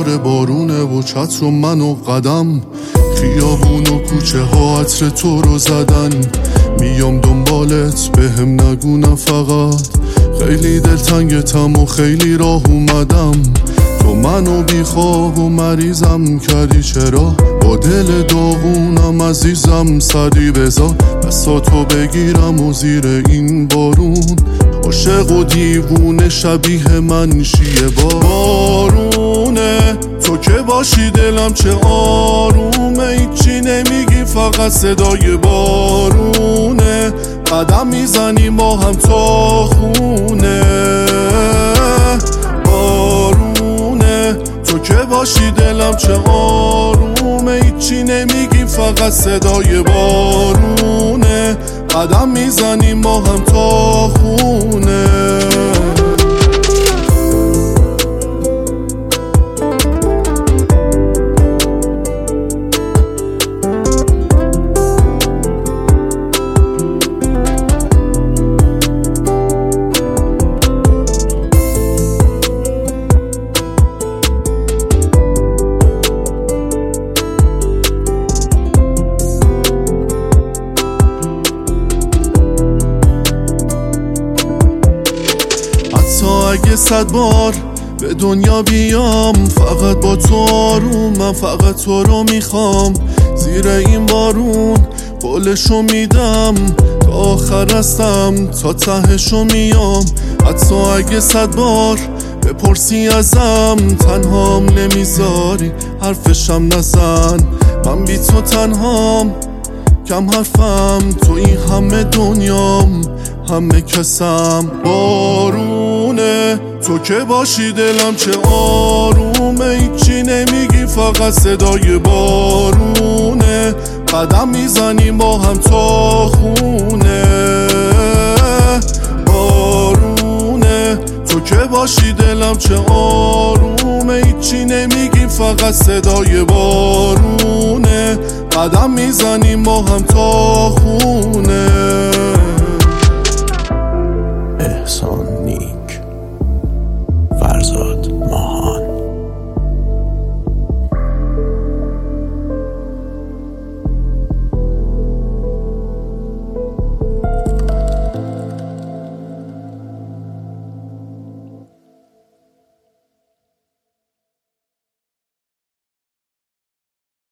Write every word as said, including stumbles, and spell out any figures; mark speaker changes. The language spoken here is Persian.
Speaker 1: بهار بارونه و چتر و من و قدم، خیابون و کوچه ها عطر تو رو زدن. میام دنبالت بهم نگو فقط، خیلی دلتنگتم و خیلی راه اومدم. تو منو بی خواب و مریضم کردی، چرا با دل داغونم عزیزم سری بذار دستاتو بگیرم و زیر این بارون. عاشق و دیوونه شبیه من شیه بارونه، تو که باشی دلم چه آرومه، هیچی نمیگی فقط صدای بارونه. قدم میزنی ما هم تا خونه بارونه، تو که باشی دلم چه آرومه، هیچی نمیگی فقط صدای بارونه. قدم میزنی ما هم تا خونه. تا اگه صد بار به دنیا بیام، فقط با تو آروم، من فقط تو رو میخوام. زیر این بارون قولشو میدم، تا آخر هستم تا تهشو میام. حتی اگه صد بار بپرسی ازم، تنهام نمیذاری حرفشم نزن. من بی تو تنهام، کم حرفم، تو این همه دنیام، همه کسم. بارونه، تو که باشی دلم چه آرومه، هیچی نمیگی فقط صدای بارونه. قدم میزنی ما هم تا خونه بارونه، تو که باشی دلم چه آرومه، هیچی نمیگی فقط صدای بارونه. قدم میزنی ما هم تا خونه.
Speaker 2: احسان نیک، فرزاد ما.